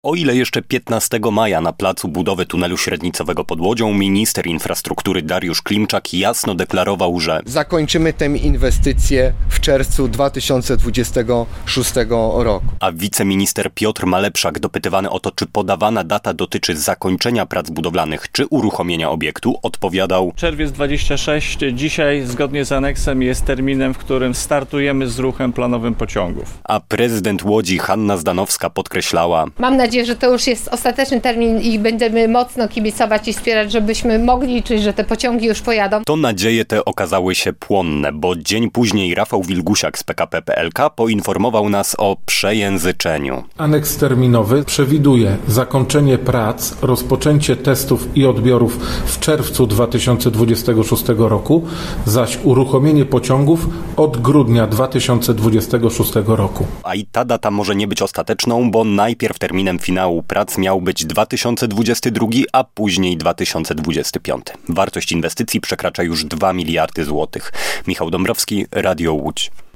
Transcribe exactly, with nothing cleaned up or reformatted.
O ile jeszcze piętnastego maja na placu budowy tunelu średnicowego pod Łodzią minister infrastruktury Dariusz Klimczak jasno deklarował, że zakończymy tę inwestycję w czerwcu dwa tysiące dwudziestego szóstego roku. A wiceminister Piotr Malepszak, dopytywany o to, czy podawana data dotyczy zakończenia prac budowlanych, czy uruchomienia obiektu, odpowiadał: Czerwiec dwudziesty szósty dzisiaj zgodnie z aneksem jest terminem, w którym startujemy z ruchem planowym pociągów. A prezydent Łodzi Hanna Zdanowska podkreślała: Mam nadzieję, że to już jest ostateczny termin i będziemy mocno kibicować i wspierać, żebyśmy mogli liczyć, że te pociągi już pojadą. To nadzieje te okazały się płonne, bo dzień później Rafał Wilgusiak z P K P P L K poinformował nas o przejęzyczeniu. Aneks terminowy przewiduje zakończenie prac, rozpoczęcie testów i odbiorów w czerwcu dwa tysiące dwudziestego szóstego roku, zaś uruchomienie pociągów od grudnia dwa tysiące dwudziestego szóstego roku. A i ta data może nie być ostateczną, bo najpierw terminem finału prac miał być dwa tysiące dwudziesty drugi, a później dwa tysiące dwudziesty piąty. Wartość inwestycji przekracza już dwa miliardy złotych. Michał Dąbrowski, Radio Łódź.